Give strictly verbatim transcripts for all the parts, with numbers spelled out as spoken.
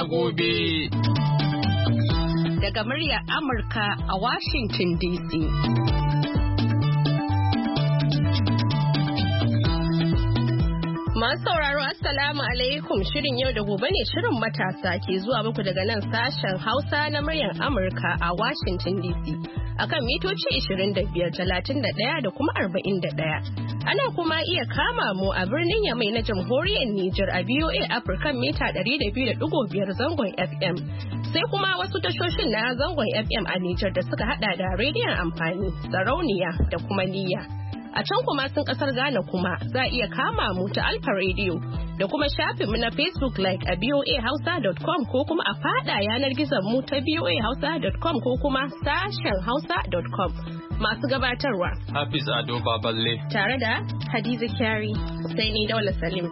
gobe. Daga muryar Amurka a Washington D C. Masu sauraro Assalamu alaikum, shirin yau da gobe ne shirin matasa ke zuwa muku daga nan sashen Hausa na muryar Amurka a Washington D C. Akan mitoci ishirin da biyar, talatin da ɗaya da kuma arba'in da ɗaya. Ana kuma iya kama mu a birnin Yamai na Jamhuriyar Nijar a V O A Africa mita ɗari da biyu da ɗigo biyar zangon F M. Sai kuma wasu tashoshin na zangon F M a Nijar da suka hada da rediyon amfani, sarauniya da kuma niyya. A can kuma sun kasar Ghana kuma za a iya kama mu ta Alfa Radio da kuma shafinmu na Facebook like a V O A hausa dot com ko kuma a fada yanar gizon mu ta V O A hausa dot com ko kuma sashen hausa dot com. Masu gabatarwa Hafiz Ado Baballe tare da Hadiza Kyari sai ni Daula Salim.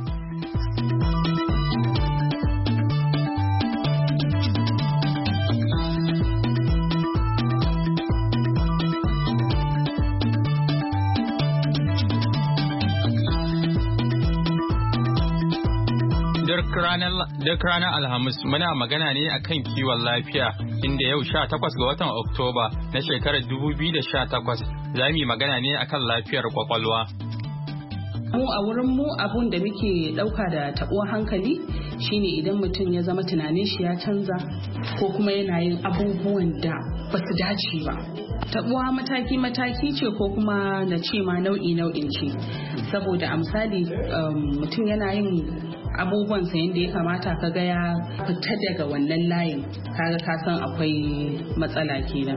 Duk ranar Alhamis muna magana ne akan kiwon lafiya inda yau sha takwas ga watan Oktoba na shekarar dubu biyu da sha takwas za mu yi magana ne akan lafiyar kwakwalwa. Mu a wurin mu abun da muke dauka da tabuwar hankali shine idan mutum ya zama tunanin shi ya canza ko kuma yana yin abubuwan da ba su dace ba. Tabuwa mataki-mataki ce ko kuma na ce ma nau'i-nau'in ce. Saboda a misali mutum yana yin abubuwan sa yadda ya kamata ka ga ya fita daga wannan layin kaga ka san akwai matsala kenan.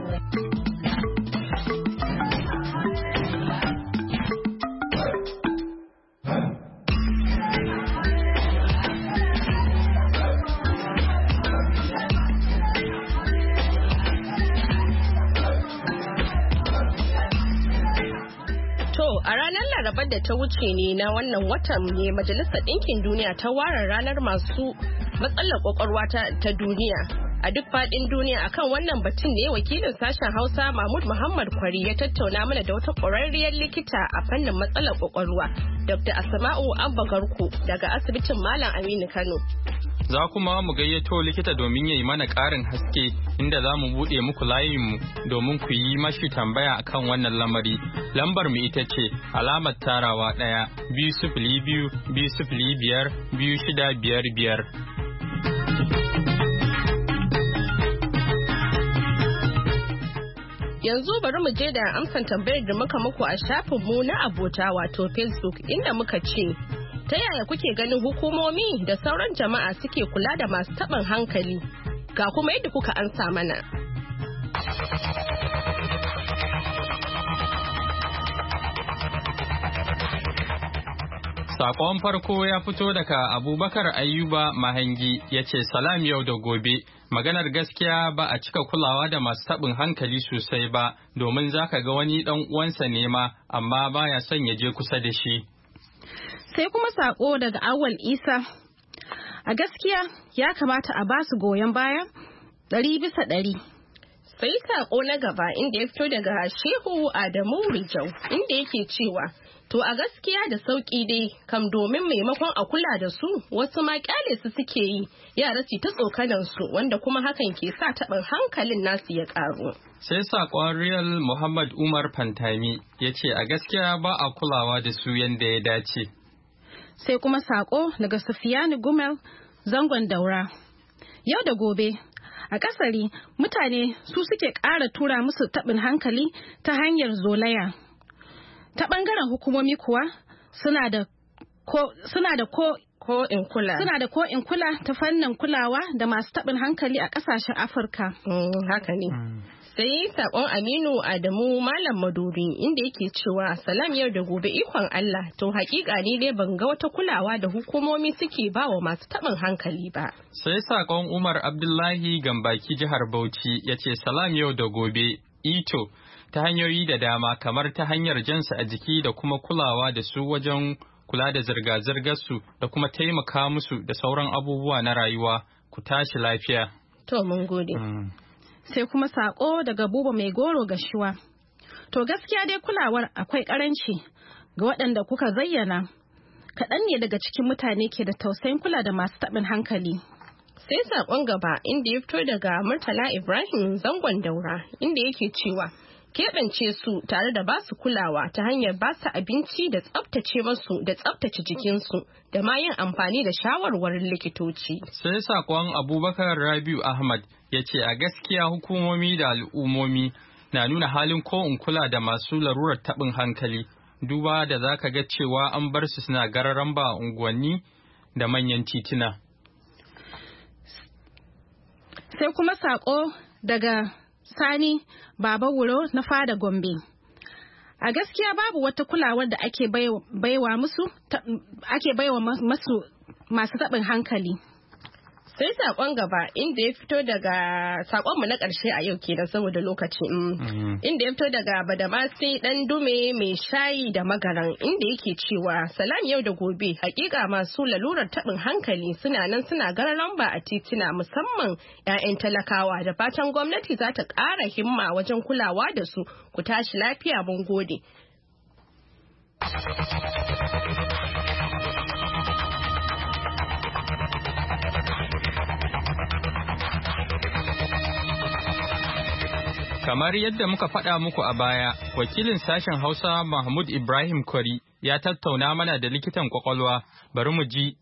Larabar da ta wuce ne na wannan watan ne Majalisar Ɗinkin Duniya ta ware ranar masu matsalar kwakwalwa ta duniya. A duk faɗin duniya akan wannan batun ne wakilin sashen Hausa Mahmud Muhammad Kwari ya tattauna mana da wata ƙwararriyar likita a fannin matsalar kwakwalwa, Doctor Asma'u Abba Garko daga asibitin Malam Aminu Kano. Za kuma mu gayyato likita domin ya yi mana ƙarin haske inda za mu buɗe muku layinmu domin ku yi mashi tambaya akan wannan lamari. Lambar mu ita ce alamar tarawa ɗaya biyu sifili biyu biyu sifili biyar biyu shida biyar biyar. Yanzu bari mu je da amsan tambayar da muka muku a shafinmu na abota wato Facebook inda muka ce ta yaya kuke ganin hukumomi da sauran jama'a suke kula da masu taɓin hankali? Ga kuma yadda kuka ansa mana. Sakon farko ya fito daga Abubakar Ayuba Mahangi ya ce salam yau da gobe. Maganar gaskiya ba a cika kulawa da masu taɓin hankali sosai ba domin zaka ga wani ɗan uwansa ne ma amma baya son ya je kusa da shi. Sai kuma sako daga Awal Isa. A gaskiya ya kamata a ba su goyon baya ɗari bisa ɗari. Sai sako na gaba inda ya fito daga Shehu Adamu Rijau inda yake cewa to a gaskiya da sauki dai kam domin maimakon a kula da su wasu ma kyale su suke yi yara su ta tsokanan su wanda kuma hakan ke sa taɓin hankalin nasu ya ƙaru. Sai saƙon Real Muhammad Umar Fantami ya ce a gaskiya ba a kulawa da su yadda ya dace. Sai kuma saƙo daga Sufiyanu Gumel zangon Daura. Yau da gobe a kasari mutane su suke ƙara tura musu taɓin hankali ta hanyar zolaya. Ta ɓangaren hukumomi kuwa suna da ko suna da ko ko in kula suna da ko in kula ta fannin kulawa da masu taɓin hankali a ƙasashen Afirka. Mm, haka ne. Mm. Sai saƙon Aminu Adamu Malam Maduri inda yake cewa salam yau da gobe ikon Allah to haƙiƙa ni dai ban ga wata kulawa da hukumomi suke ba wa masu taɓin hankali ba. Sai saƙon Umar Abdullahi Gambaki jihar Bauchi ya ce salam yau da gobe ito ta hanyoyi da dama kamar ta hanyar jansu a jiki da kuma kulawa da su wajen kula da zirga-zirgar su da kuma taimaka musu da sauran abubuwa na rayuwa ku tashi lafiya. To mun gode. Mm. Sai kuma sako daga Buba Mai Goro Gashuwa. To gaskiya dai kulawar akwai karanci ga waɗanda kuka zayyana. Kaɗan ne daga cikin mutane ke da tausayin kula da masu taɓin hankali. Sai saƙon gaba inda ya fito daga Murtala Ibrahim Zangon Daura inda yake cewa keɓance su tare da ba su kulawa ta hanyar ba su abinci da tsaftace masu da tsaftace jikinsu da ma yin amfani da shawarwarin likitoci. Sai saƙon Abubakar Rabiu Ahmad ya ce a gaskiya hukumomi da al'ummomi na nuna halin ko in kula da masu larurar taɓin hankali duba da za ka ga cewa an bar su suna gararan ba a unguwanni da manyan tituna. Sai kuma saƙo daga Sani Baba Wuro na Fada Gombe. A gaskiya babu wata kulawar da ake baiwa musu ake baiwa masu masu taɓin hankali. Sai saƙon gaba inda ya fito daga saƙonmu na ƙarshe a yau kenan saboda lokaci inda ya fito daga Badamasi ɗan dume mai shayi da magaran inda yake cewa salam yau da gobe hakika masu lalurar taɓin hankali suna nan suna gararan ba a titina musamman 'ya'yan talakawa da fatan gwamnati za ta ƙara himma wajen kulawa da su. Ku tashi lafiya, mun gode. Kamar yadda muka faɗa muku a baya, wakilin sashen Hausa Mahmud Ibrahim Kwari ya tattauna mana da likitan kwakwalwa. Bari mu ji.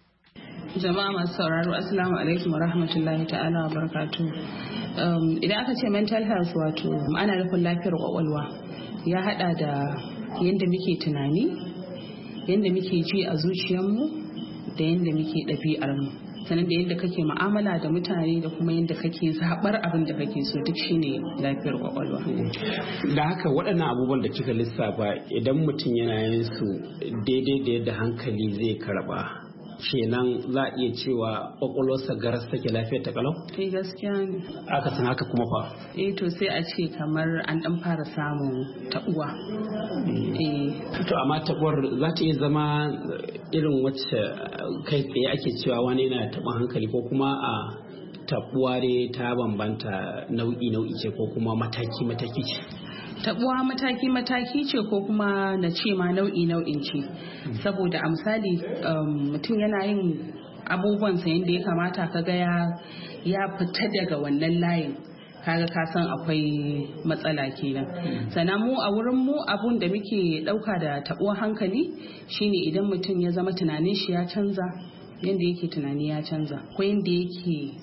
Jama'a masu sauraro, Assalamu alaikum wa rahmatullahi ta'ala wa barakatuh. Um, idan aka ce mental health wato ana nufin lafiyar kwakwalwa ya hada da yadda muke tunani, yadda muke ji a zuciyarmu da yadda muke ɗabi'armu. Sannan da yadda kake mu'amala da mutane da kuma yadda kake zaɓar abin da kake so duk shine lafiyar kwakwalwa. Da haka waɗannan abubuwan da kika lissafa idan mutum yana yin su daidai da yadda hankali zai karɓa kenan za a iya cewa kwakwalwarsa garas take lafiyar ta kalau? Eh gaskiya ne. Aka san haka kuma fa? Eh to sai a ce kamar an ɗan fara samun taɓuwa. Eh. To amma taɓuwar za ta iya zama irin wacce kai tsaye ake cewa wani yana taɓa hankali ko kuma a taɓuwa dai ta bambanta nau'i nau'i ce ko kuma mataki mataki ce. Taɓuwa mataki mataki ce ko kuma na ce ma nau'i nau'in ce saboda a misali mutum yana yin abubuwansa yadda ya kamata ka ga ya fita daga wannan layin kaga ka san akwai matsala kenan. Sannan mu a wurin mu abun da muke dauka da tabuwar hankali shine idan mutum ya zama tunanin shi ya canza, yanda yake tunani ya canza, ko yanda yake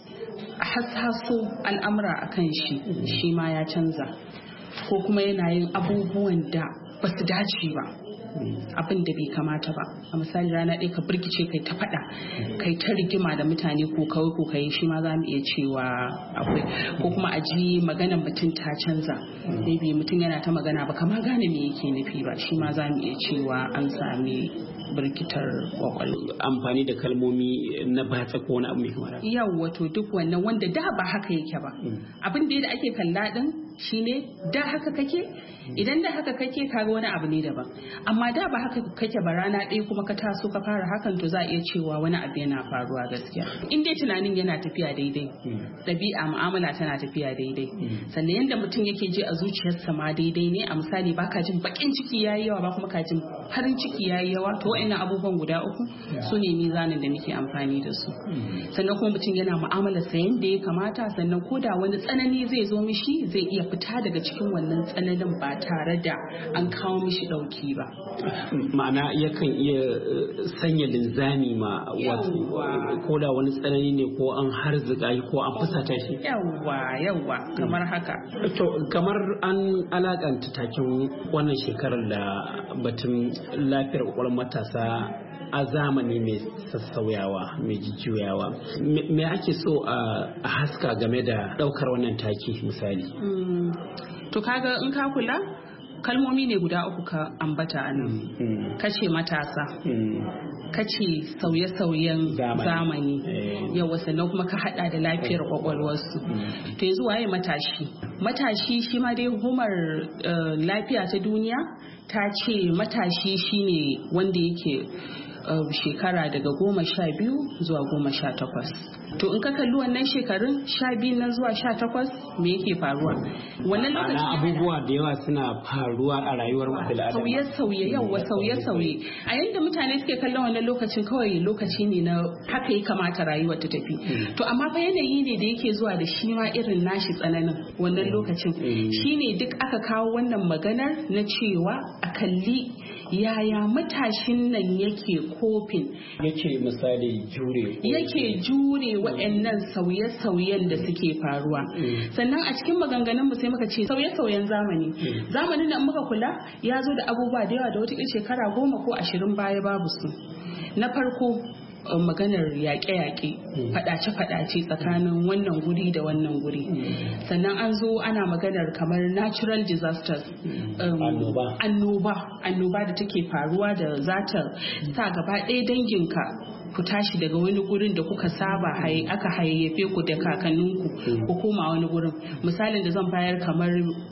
hasaso al'amura akan shi shi ma ya canza, ko kuma yana yin abubuwan da ba su dace ba, abin da bai kamata ba. A misali rana ɗaya ka birkice kai ta faɗa kai ta rigima da mutane ko kawai ko kai shi ma za mu iya cewa akwai. Ko kuma a ji maganar mutum ta canza, maybe mutum yana ta magana ba kama gane me yake nufi ba, shi ma za mu iya cewa an sami birkitar kwakwalwa. Amfani da kalmomi na batsa ko wani abu mai kamar haka. Yau wato duk wannan wanda da ba haka yake ba. Abin da ake kalla din shine da haka kake, idan da haka kake kaga wani abu ne daban, amma da ba haka kake ba rana ɗaya kuma ka taso ka fara hakan to za a iya cewa wani abu yana faruwa gaskiya. In dai tunanin yana tafiya daidai, ɗabi'a mu'amala tana tafiya daidai, sannan yanda mutum yake ji a zuciyarsa ma daidai ne. A misali baka jin bakin ciki yayi yawa ba kuma ka jin farin ciki yayi yawa, to wa'annan abubuwan guda uku su ne mizanin da muke amfani da su. Sannan kuma mutum yana mu'amalarsa yanda ya kamata, sannan ko da wani tsanani zai zo mishi zai iya fita daga cikin wannan tsananin ba tare da an kawo mishi dauki ba. Ma'ana yakan iya sanya linzami ma wato ko da wani tsanani ne ko an harzuka ko an fusata shi. Yawwa yawwa kamar haka. To kamar an alakanta takin wannan shekarar da batun lafiyar kwakwalwar matasa a zamani mai sassauyawa mai jujjuyawa, me ake so a haska game da daukar wannan taki misali? To kaga in ka kula kalmomi ne guda uku ka ambata a nan. Kace matasa, kace sauye-sauyen zamani, yawa, sannan kuma ka hada da lafiyar kwakwalwarsu. To yanzu waye matashi? Matashi shi ma dai hukumar lafiya ta duniya ta ce matashi shine wanda yake shekara daga goma sha biyu zuwa goma sha takwas. To in ka kalli wannan shekarun sha biyu nan zuwa sha takwas me yake faruwa? Wannan lokacin abubuwa da yawa suna faruwa a rayuwar bil'adama. Sauye-sauye yawa sauye-sauye. A yanda mutane suke kallon wannan lokacin kawai lokaci ne na haka ya kamata rayuwar ta tafi. To amma fa yanayi ne da yake zuwa da shi ma irin nashi tsananin wannan lokacin. Shine duk aka kawo wannan maganar na cewa a kalli yaya matashin nan yake kofin yake misali jure yake jure waɗannan sauye-sauyen da suke faruwa. Sannan a cikin maganganun mu sai muka ce sauye-sauyen zamani zamanin da muka kula ya zo da abubuwa da yawa da wata shekara goma ko ashirin baya babu su. Na farko maganar yaƙe-yaƙe faɗace-faɗace tsakanin wannan guri da wannan guri. Sannan an zo ana maganar kamar natural disasters, annoba annoba da take faruwa da za ta sa gaba ɗaya danginka ku tashi daga wani gurin da kuka saba aka hayayyafe ku da kakanninku ku koma wani gurin. Misalin da zan bayar kamar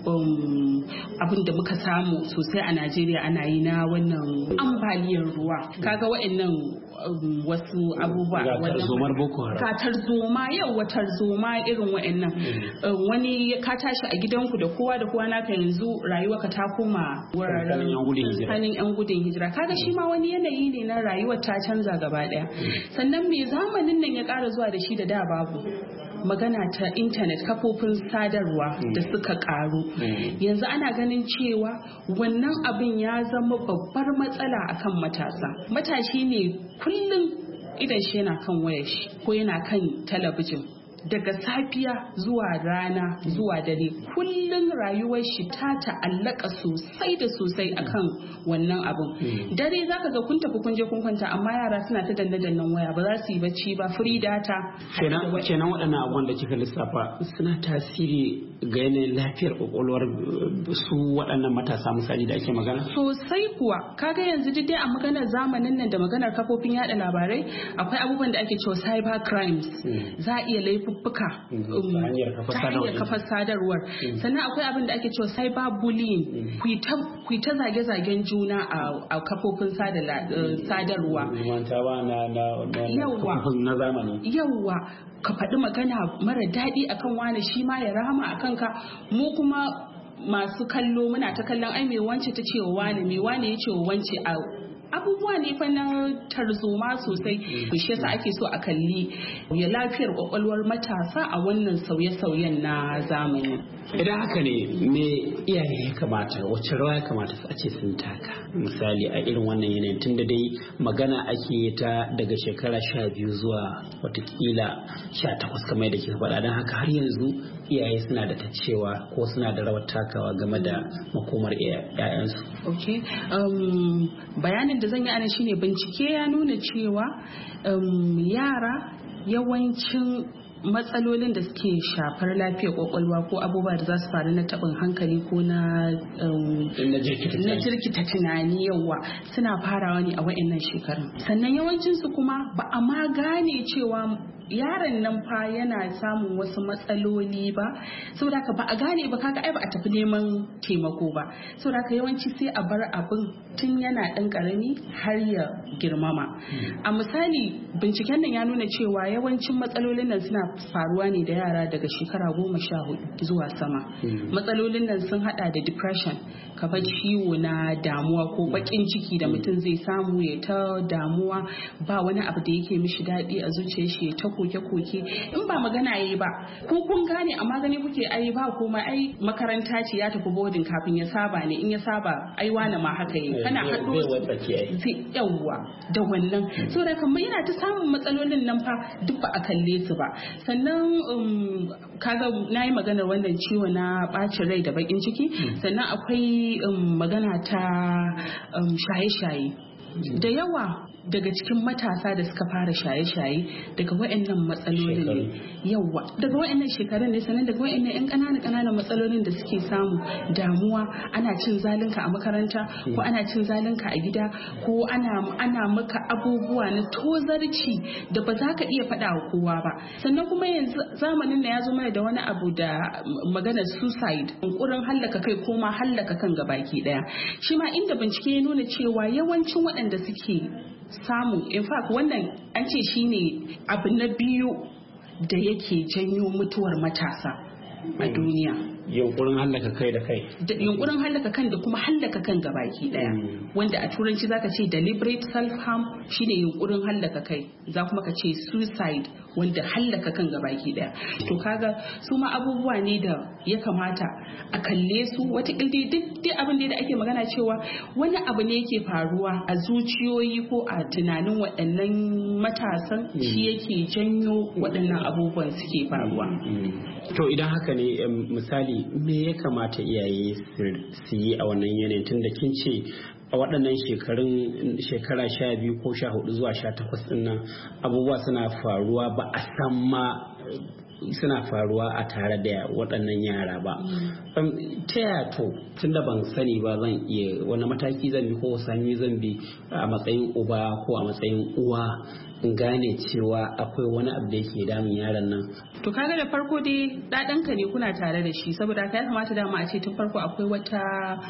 abin da muka samu sosai a Najeriya ana yi na wannan ambaliyar ruwa. Kaga wa'annan wasu abubuwa katar zoma yau watar zoma irin wa'annan wani ka tashi a gidanku da kowa da kowa naka yanzu rayuwarka ta koma wuraren sanin yan gudun hijira. Kaga shi ma wani yanayi ne na rayuwar ta canza gaba daya. Sannan me zamanin nan ya ƙara zuwa da shi da da babu magana ta intanet kafofin sadarwa da suka karu. Yanzu ana ganin cewa wannan abin ya zama babbar matsala akan matasa. Matashi ne kullum idan shi yana kan wayar shi ko yana kan talabijin daga safiya zuwa rana zuwa dare kullum rayuwar shi ta ta'allaka sosai da sosai akan wannan abin. Dare zaka ga kun tafi kun je kun kwanta amma yara suna ta danne dannen waya ba za su yi bacci ba free data. Kenan kenan waɗannan abubuwan da kika lissafa suna tasiri ga yanayin lafiyar kwakwalwar su waɗannan matasa misali da ake magana? Sosai kuwa kaga yanzu duk dai a maganar zamanin nan da maganar kafofin yada labarai akwai abubuwan da ake cewa cyber crimes. Za a iya laifuffuka ta hanyar kafar sadarwar. Sannan akwai abin da ake cewa cyber bullying. Ku ta zage-zagen juna a kafofin sadarwa. Na zamani. Yawwa ka faɗi magana mara daɗi akan wani shi ma ya rahama akan ka. Mu kuma masu kallo muna ta kallon ai me wance ta ce wa wani me wani ya ce wa wance a abubuwa ne fa na tarzoma sosai. To shi yasa ake so a kalli ya lafiyar kwakwalwar matasa a wannan sauye-sauyen na zamani. Idan haka ne me iyaye ya kamata wacce rawa ya kamata a ce sun taka misali a irin wannan yanayin tun da dai magana ake ta daga shekara sha biyu zuwa watakila sha takwas kamar da kika faɗa, don haka har yanzu iyaye suna da ta cewa ko suna da rawar takawa game da makomar 'ya'yansu. Okay. Um, bayanin da zan yi ana shine bincike ya nuna cewa um, yara yawancin matsalolin da suke shafar lafiyar kwakwalwa ko abubuwa da za su faru na taɓin hankali ko na na jirkita tunani yawa suna farawa ne a wa'annan shekarun. Sannan yawancinsu kuma ba a ma gane cewa yaron nan fa yana samun wasu matsaloli ba, saboda haka ba a gane ba, kaga ai ba a tafi neman taimako ba, saboda haka yawanci sai a bar abin tun yana ɗan ƙarami har ya girmama. A misali binciken nan ya nuna cewa yawancin matsalolin nan suna faruwa ne da yara daga shekara goma sha hudu zuwa sama. Matsalolin nan sun hada da depression, kamar ciwo na damuwa ko bakin ciki da mutum zai samu ya ta damuwa, ba wani abu da yake mishi daɗi a zuciyar shi ya ta koke-koke, in ba magana yayi ba ko kun gane amma gani kuke ai ba kuma ai makaranta ce ya tafi boarding kafin ya saba ne, in ya saba ai wani ma haka yi kana haɗo zai yawwa da wannan. So da kamar yana ta samun matsalolin nan fa duk ba a kalle su ba. Sannan um, kaga na yi maganar wannan ciwo na ɓacin rai da bakin ciki. Sannan akwai um, magana ta um, shaye-shaye da yawa daga cikin matasa da suka fara shaye-shaye daga waɗannan matsalolin ne yawa daga waɗannan shekarun ne, sannan daga waɗannan yan ƙananan ƙananan matsalolin da suke samu, damuwa, ana cin zalinka a makaranta ko ana cin zalinka a gida ko ana ana maka abubuwa na tozarci da ba za ka iya faɗa wa kowa ba. Sannan kuma yanzu zamanin da ya zo mana da wani abu da maganar suicide, yunkurin hallaka kai ko ma hallaka kan gabaki ɗaya. Shi ma inda bincike ya nuna cewa yawancin waɗanda suke samu, in fact wannan an ce shine abu na biyu da yake janyo mutuwar matasa a duniya. Yunkurin hallaka kai da kai. Yunkurin hallaka kan da kuma hallaka kan gabaki daya. Wanda a turanci zaka ce deliberate self-harm shine yunkurin hallaka kai. Za kuma ka ce suicide wanda hallaka kan gabaki daya. To kaga su ma abubuwa ne da ya kamata a kalle su wata kilde duk abin da ake magana cewa wani abu ne yake faruwa a zuciyoyi ko a tunanin waɗannan matasan shi yake janyo waɗannan abubuwan suke faruwa. To idan haka ne misali me ya kamata iyaye su yi a wannan yanayin tun da kin ce a waɗannan shekarun shekara sha biyu ko sha hudu zuwa sha takwas ɗin nan abubuwa suna faruwa ba a san ma suna faruwa a tare da waɗannan yara ba. Ta yaya to tun da ban sani ba zan iya wani mataki zan bi ko sami zan bi a matsayin uba ko a matsayin uwa in gane cewa akwai wani abu da yake damun yaron nan. To kaga da farko dai ɗaɗanka ne kuna tare da shi saboda ka ya kamata dama a ce tun farko akwai wata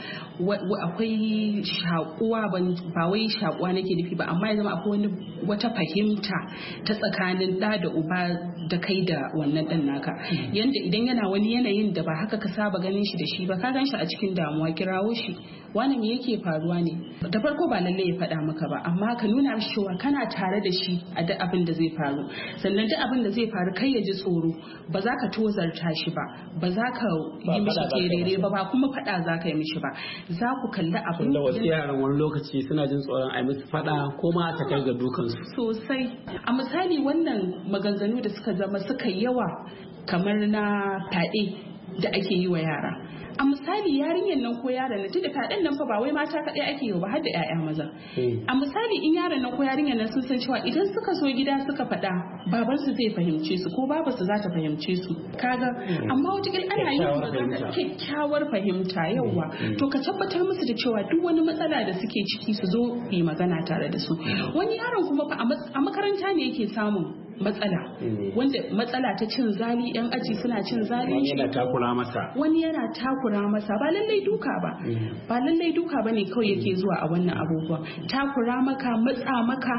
akwai shakuwa ba wai shakuwa nake nufi ba amma ya zama akwai wani wata fahimta ta tsakanin ɗa da uba da kai da wannan ɗan naka. Yanda idan yana wani yanayin da ba haka ka saba ganin shi da shi ba ka gan shi a cikin damuwa kirawo shi wani me yake faruwa ne da farko ba lalle ya faɗa maka ba amma ka nuna mishi cewa kana tare da shi a duk abin da zai faru sannan duk abin da zai faru kai ya ji tsoro ba za ka tozarta shi ba ba za ka yi mishi kerere ba ba kuma faɗa za ka yi mishi ba za ku kalli abin da wasu yaran wani lokaci suna jin tsoron a musu faɗa ko ma ta kai ga dukansu sosai a misali wannan maganganu da suka zama suka yawa kamar na fyaɗe da ake yi wa yara a misali yarinyar nan ko yaron nan tunda fyaɗen nan fa ba wai mata kaɗai ake yi ba har da ƴaƴa maza a misali in yaron nan ko yarinyar nan sun san cewa idan suka zo gida suka faɗa babansu zai fahimce su ko babarsu za ta fahimce su kaga amma wataƙila ana yin magana kyakkyawar fahimta yawa to ka tabbatar musu da cewa duk wani matsala da suke ciki su zo yi magana tare da su wani yaron kuma fa a makaranta ne yake samun matsala wanda matsala ta cin zali yan aji suna cin zali wani yana takura masa wani yana takura masa ba lallai duka ba ba lallai duka bane kawai yake zuwa a wannan abubuwa takura maka matsa maka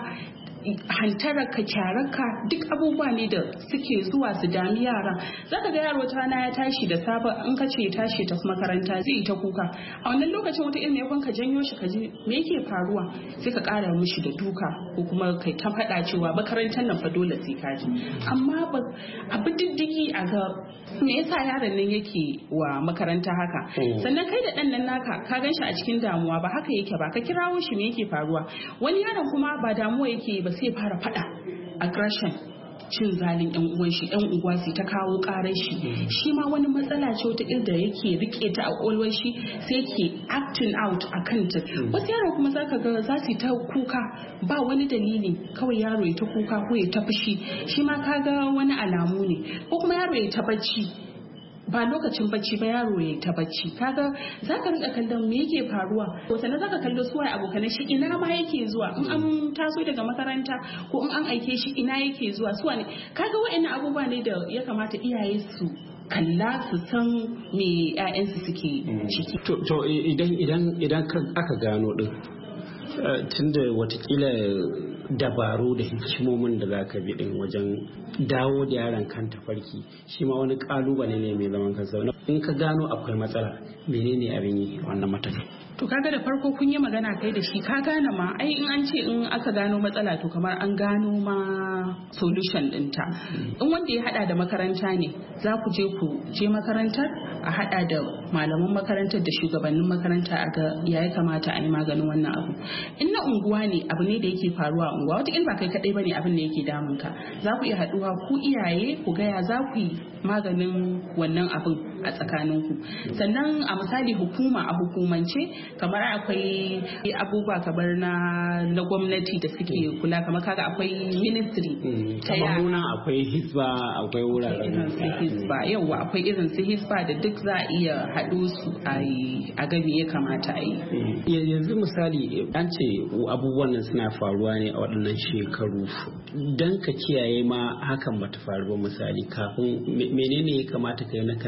hantararka kyararka duk abubuwa ne da suke zuwa su dami yara zaka ga yaro ta rana ya tashi da safe in ka ce tashi ta makaranta zai ta kuka a wannan lokacin wata irin yakon ka janyo shi ka ji me yake faruwa sai ka kara mishi da duka ko kuma kai ta faɗa cewa makarantar nan fa dole sai ka ji amma ba abu diddigi a ga me yasa yaron nan yake wa makaranta haka sannan kai da dan nan naka ka ganshi a cikin damuwa ba haka yake ba ka kirawo shi me yake faruwa wani yaron kuma ba damuwa yake ba sai fara fada aggression cin zalin yan uwan shi yan uwa sai ta kawo karar shi shi ma wani matsala ce wata da yake rike ta a kwalwar shi sai ke acting out a kanta wasu yaro kuma zaka ga za su ta kuka ba wani dalili kawai yaro ya ta kuka ko ya ta fushi shi ma kaga wani alamu ne ko kuma yaro ya ta bacci ba lokacin bacci ba yaro ya ta bacci kaga zaka rinka kallon me yake faruwa ko sannan zaka kallo suwaye abokan shi ina ma yake zuwa in an taso daga makaranta ko in an aike shi ina yake zuwa suwa ne kaga wa'annan abubuwa ne da ya kamata iyaye su kalla su san me ƴaƴansu suke ciki to idan idan idan aka gano din tunda watakila dabaru da hikimomin da za ka bi din wajen dawo da yaron kan tafarki shi ma wani kalubale ne mai zaman kansa in ka gano akwai matsala menene abin yi wannan matakin to kaga da farko kun yi magana kai da shi ka gane ma ai in an ce in aka gano matsala to kamar an gano ma solution dinta in wanda ya hada da makaranta ne za ku je ku je makarantar a hada da malaman makarantar da shugabannin makaranta a ga ya kamata a yi maganin wannan abu in na unguwa ne abu ne da yake faruwa a unguwa wata ba kai kadai bane abin da yake damun ka za ku iya haduwa ku iyaye ku gaya za ku yi maganin wannan abin a tsakaninku sannan a misali hukuma a hukumance kamar akwai abubuwa kamar na na gwamnati da suke kula kamar kaga akwai ministry ta yara akwai hisba akwai wuraren hisba yawa akwai irin su hisba da duk za a iya haɗo su a gani ya kamata a yi yanzu misali an ce abubuwan nan suna faruwa ne a waɗannan shekaru dan ka kiyaye ma hakan bata faru ba misali kafin menene ya kamata ka yi na kan da garki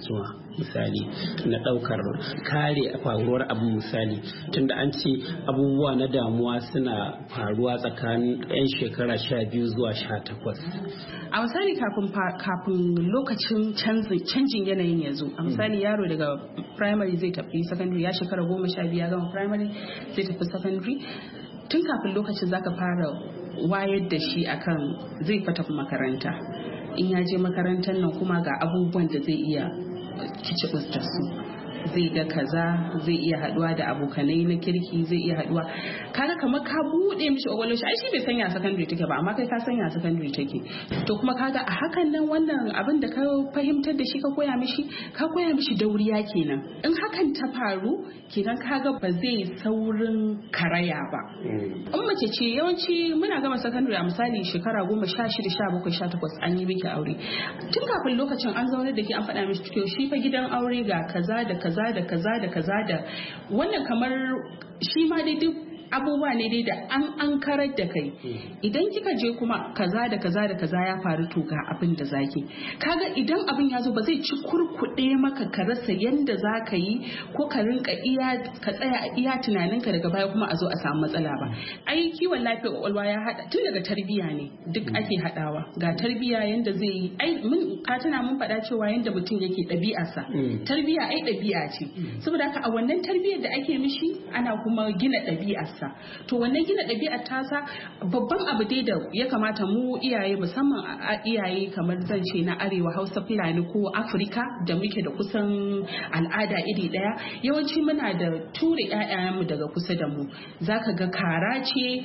zamantakewa misali na ɗaukar kare faruwar abu misali tunda an ce abubuwa na damuwa suna faruwa tsakanin 'yan shekara sha biyu zuwa sha takwas. A misali kafin kafin lokacin canjin yanayin ya zo, a misali yaro daga primary zai tafi secondary, ya shekara goma sha biyu ya gama primary zai tafi secondary, tun kafin lokacin zaka fara wayar da shi akan zai fata makaranta. In ya je makarantar nan kuma ga abubuwan da zai iya kicibus da su, zai ga kaza, zai iya haduwa da abokanai na kirki, zai iya haduwa kaga kamar ka bude mishi ogwalo shi ai shi bai sanya secondary take ba amma kai ka sanya secondary take. To kuma kaga a hakan nan wannan abin da ka fahimtar da shi ka koya mishi ka koya mishi dauriya kenan. In hakan ta faru kenan kaga ba zai saurin karaya ba. In mace ce yawanci muna gama secondary a misali shekara goma sha shida sha bakwai sha takwas an yi miki aure, tun kafin lokacin an zaune da ke an faɗa mishi to shi fa gidan aure ga kaza da kaza kaza da kaza da kaza da wannan kamar shi ma dai duk abubuwa ne dai da an an karar da kai. Idan kika je kuma kaza da kaza da kaza ya faru to ga abin da zaki kaga idan abin ya zo ba zai ci kurkuɗe maka ka rasa yanda zaka yi ko ka rinka iya ka tsaya a iya tunaninka daga baya kuma a zo a samu matsala ba. Ai kiwon lafiyar kwakwalwa ya hada tun daga tarbiyya ne duk ake hadawa, ga tarbiyya yanda zai yi ai mun ka tana mun faɗa cewa yanda mutum yake ɗabi'arsa, tarbiyya ai ɗabi'a ce saboda haka a wannan tarbiyyar da ake mishi ana kuma gina ɗabi'arsa. To wannan gina ɗabi'ar tasa babban abu dai da ya kamata mu iyaye musamman a iyaye kamar zan ce na arewa Hausa Fulani ko Afirka da muke da kusan al'ada iri ɗaya, yawanci muna da ture ƴaƴanmu daga kusa da mu. Zaka ga kara ce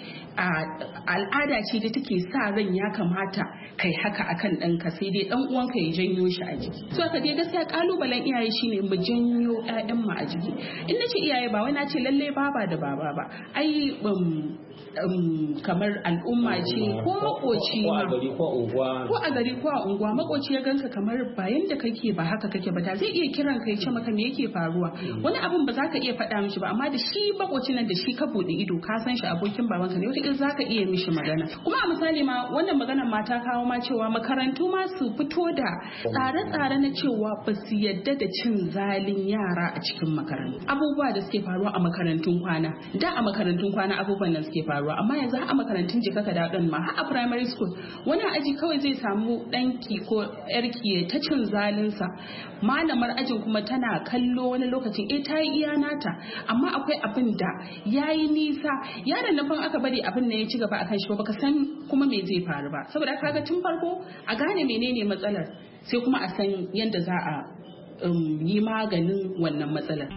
al'ada ce da take sa ran ya kamata kai haka akan ɗanka sai dai ɗan uwanka ya janyo shi a jiki. So aka dai gaskiya kalubalen iyaye shine mu janyo ƴaƴanmu a jiki. In nace iyaye ba wai na ce lalle baba da baba ba. Ai Um, um, kamar al'umma ce ko makoci ma ko a gari ko a unguwa makoci ya ganka kamar bayan da kake ba haka kake ba da zai iya kiran ka ya ce maka me yake faruwa. Wani abin ba za ka iya faɗa mishi ba amma da shi makocin nan da shi ka buɗe ido ka san shi abokin babanka ne wata za ka iya mishi magana. Kuma a misali ma wannan maganar mata kawo ma cewa makarantu ma su fito da tsare-tsare na cewa ba su yadda da cin zalin yara a cikin makarantu. Abubuwa da suke faruwa a makarantun kwana da a makarantun kwana abubuwan nan suke faruwa amma yanzu a makarantun jika ka daɗin ma har a primary school wani aji kawai zai samu ɗanki ko yarki ta cin zalinsa, malamar ajin kuma tana kallo wani lokacin eh ta yi iya nata amma akwai abin da ya yi nisa yaron na fan aka bari abin da ya ci gaba a kan shi ba baka san kuma me zai faru ba. Saboda kaga tun farko a gane menene matsalar sai kuma a san yadda za a um, yi maganin wannan matsalar.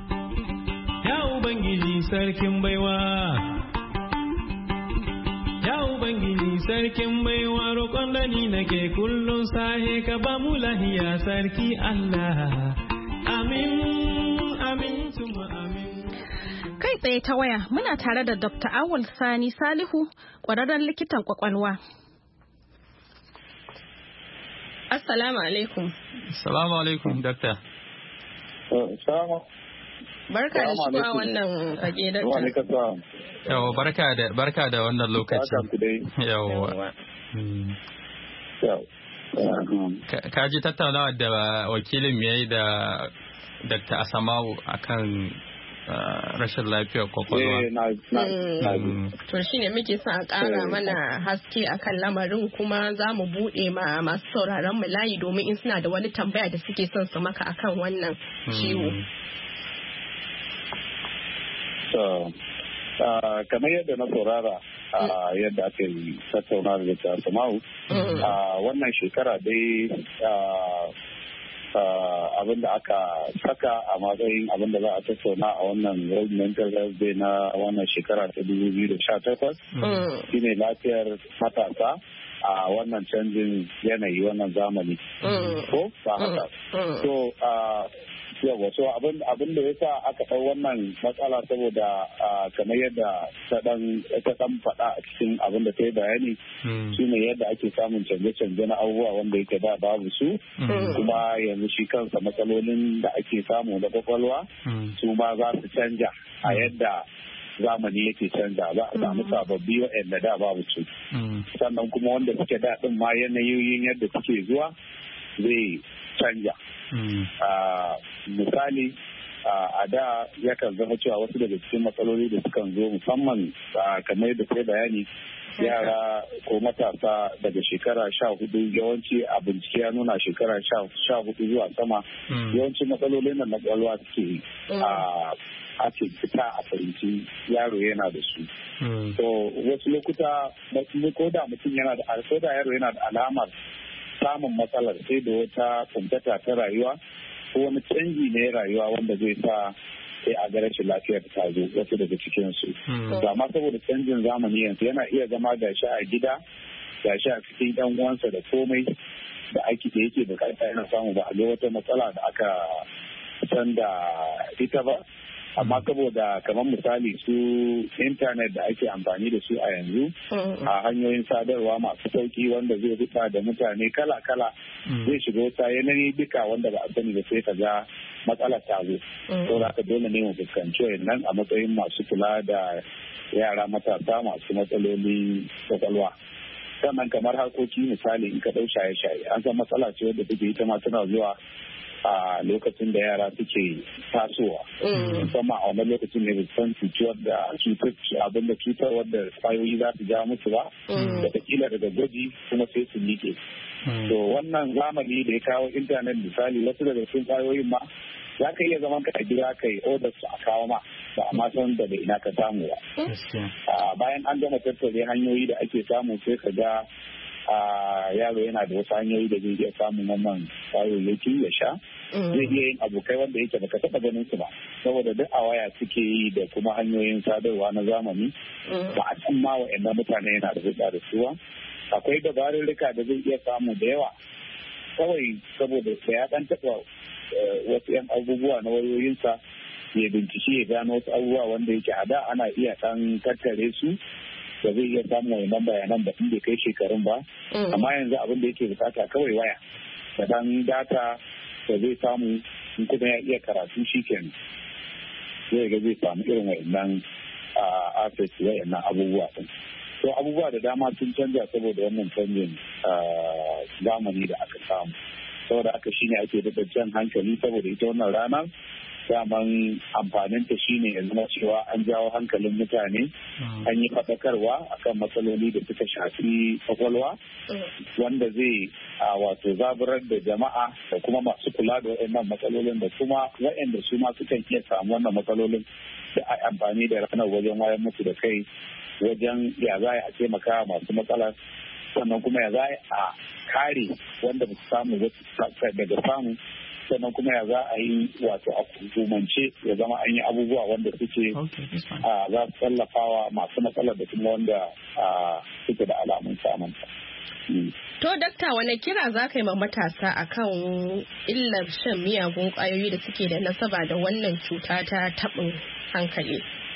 Ya Ubangiji sarkin baiwa, ya Ubangiji sarkin baiwa roƙon da ni nake kullum sahe ka ba mu lahiya sarki Allah. Amin, amin, tuma amin. Kai tsaye ta waya muna tare da Doctor Awul Sani Salihu, ƙwararren likitan kwakwalwa. Assalamu alaikum. Assalamu alaikum, Doctor. Assalamu Barka da shigowa wannan fage da Yawa barka da barka da wannan lokaci. Yawa. Ka ji tattaunawa da wakilin mu yayi da Doctor Asma'u akan rashin lafiyar kwakwalwa. To shine muke son a ƙara mana haske akan lamarin kuma za mu buɗe ma masu sauraron mu layi domin in suna da wani tambaya da suke son su maka akan wannan ciwo. kamar yadda na saurara a yadda aka yi tattauna da ta sama'u a wannan shekara dai abin da aka saka a matsayin abin da za a tattauna a wannan World Mental Health Day na wannan shekara ta dubu biyu da sha takwas shine lafiyar matasa a wannan canjin yanayi wannan zamani ko ba haka so yawa so abin da ya sa aka ɗau wannan matsala saboda kamar yadda ta ɗan faɗa a cikin abin da ta yi bayani shine yadda ake samun canje-canje na abubuwa wanda yake da babu su kuma yanzu shi kansa matsalolin da ake samu na kwakwalwa su ma za su canja a yadda zamani yake canja za a samu sababbi waɗanda da babu su sannan kuma wanda suke daɗin ma yanayoyin yadda suke zuwa zai canja. Misali a da yakan zama cewa wasu daga cikin matsaloli da sukan zo musamman kamar yadda sai bayani yara ko matasa daga shekara sha hudu yawanci a bincike ya nuna shekara sha hudu zuwa sama yawancin matsalolin nan na kwalwa suke ake fita a fahimci yaro yana da su. So wasu lokuta ko da mutum yana da ko da yaro yana da alamar samun matsalar sai da wata kuntata ta rayuwa ko wani canji ne rayuwa wanda zai sa sai a ga rashin lafiyar ta zo wasu daga cikin su. Amma saboda canjin zamani yanzu yana iya zama gashi a gida gashi a cikin ɗan uwansa da komai da aiki da yake bukata yana samu ba a ga wata matsala da aka san da ita ba. Amma saboda kamar misali su intanet da ake amfani da su a yanzu a hanyoyin sadarwa masu sauki wanda zai rika da mutane kala-kala zai shiga wata yanayi duka wanda ba a sani da sai ka ga matsalar ta zo. To za ka dole ne mu fuskanci nan a matsayin masu kula da yara matasa masu matsaloli kwakwalwa. Sannan kamar harkoki misali in ka ɗau shaye-shaye an san matsala ce wadda take ita ma tana zuwa a lokacin da yara suke tasowa musamman a wani lokacin ne san cutuwar da cutar abin da cutar wadda kwayoyi za su ja musu ba wataƙila daga gwaji kuma sai su miƙe. To wannan zamani da ya kawo intanet misali wasu daga cikin kwayoyin ma za ka iya zaman ka a gida ka yi odar su a kawo ma ba a ma san daga ina ka samu ba. Bayan an gama tattare hanyoyi da ake samu sai ka ga a yaro yana da wasu hanyoyi da zai iya samun wannan kwayoyi ya sha zai iya yin abokai wanda yake baka taɓa ganin su ba saboda duk a waya suke yi da kuma hanyoyin sadarwa na zamani ba a san ma wa'annan mutane yana da hulɗa da suwa. Akwai dabarurruka da zai iya samu da yawa kawai saboda da ya ɗan taɓa wasu 'yan abubuwa na wayoyinsa ya bincike ya gano wasu abubuwa wanda yake a da ana iya ɗan tattare su da zai iya samun wannan bayanan ba inda kai shekarun ba amma yanzu abin da yake bukata kawai waya da dan data da zai samu in kuma ya iya karatu shi kenan zai ga zai samu irin wayannan access wayannan abubuwa din. So abubuwa da dama sun canja saboda wannan canjin zamani da aka samu saboda aka shine ake da jan hankali saboda ita wannan ranar daman amfaninta shine ya zama cewa an jawo hankalin mutane an yi faɗakarwa akan matsaloli da suka shafi kwakwalwa wanda zai wato zaburar da jama'a da kuma masu kula da waɗannan matsalolin da kuma waɗanda su ma sukan iya samu wannan matsalolin da a amfani da ranar wajen wayar musu da kai wajen ya za a taimaka masu matsalar sannan kuma ya za a kare wanda ba su samu daga samu sannan kuma ya za a yi wato a hukumance ya zama an yi abubuwa wanda suke za su tallafawa masu matsalar da kuma wanda suke da alamun samun. To dakta wane kira za ka yi ma matasa akan illar shan miyagun kwayoyi da suke da nasaba da wannan cuta ta taɓin hankali?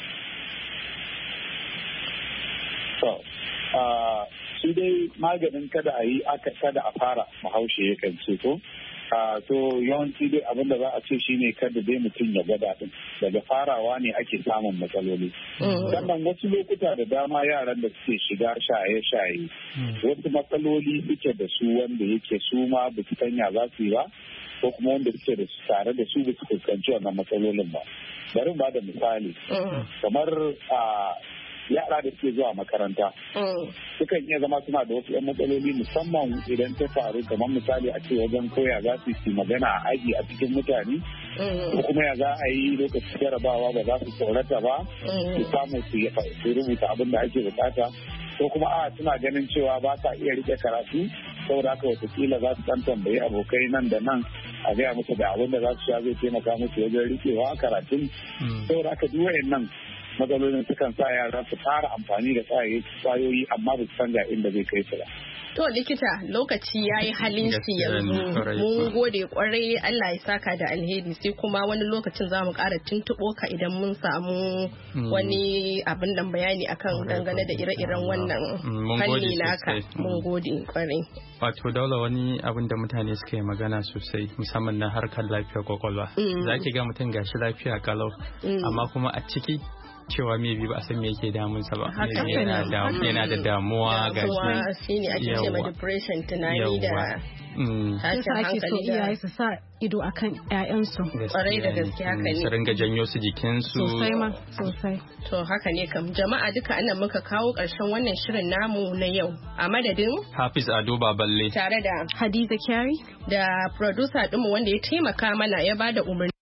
Shi dai maganin kada a yi aka kada a fara mahaushe yakan ce ko? to yawanci dai abin da za a ce shine kada dai mutum ya gwada din daga farawa ne ake samun matsaloli sannan wasu lokuta da dama yaran da suke shiga shaye-shaye wasu matsaloli suke da su wanda yake su ma ba su sanya za su yi ba ko kuma wanda suke da su tare da su ba su fuskanci wannan matsalolin ba bari ba da misali kamar yara da suke zuwa makaranta sukan iya zama suna da wasu 'yan matsaloli musamman idan ta faru kamar misali a ce wajen koya za su yi magana a aji a cikin mutane ko kuma ya za a yi lokacin jarabawa ba za su tsorata ba su samu su rubuta abin da ake bukata ko kuma a suna ganin cewa ba sa iya rike karatu saboda haka watakila za su dan tambayi abokai nan da nan a gaya musu da abin da za su sha zai taimaka musu wajen rikewa karatun saboda haka duk wayannan matsalolin sukan sa yara su fara amfani da kwayoyi amma ba su san ga inda zai kai su ba. To likita lokaci ya yi halin shi yanzu mun gode kwarai Allah ya saka da alheri sai kuma wani lokacin za mu ƙara tuntuɓo ka idan mun samu wani abin nan bayani akan dangane da ire-iren wannan fanni naka mun gode kwarai. Wato daula wani abin da mutane suka yi magana sosai musamman na harkar lafiyar kwakwalwa. Za ki ga mutum gashi lafiya kalau amma kuma a ciki cewa maybe ba a san me yake damunsa ba. Yana da damuwa ga shi. Shi ne ake ce ma depression, tunani da tashin hankali. Iyaye su sa ido akan ƴaƴansu. Kwarai da gaske haka ne. Su ringa janyo su jikinsu. Sosai ma, sosai. To haka ne kam. Jama'a duka anan muka kawo ƙarshen wannan shirin namu na yau. A madadin Hafiz Ado Baballe. Tare da Hadiza Kyari. Da producer ɗinmu wanda ya taimaka mana ya bada umarni.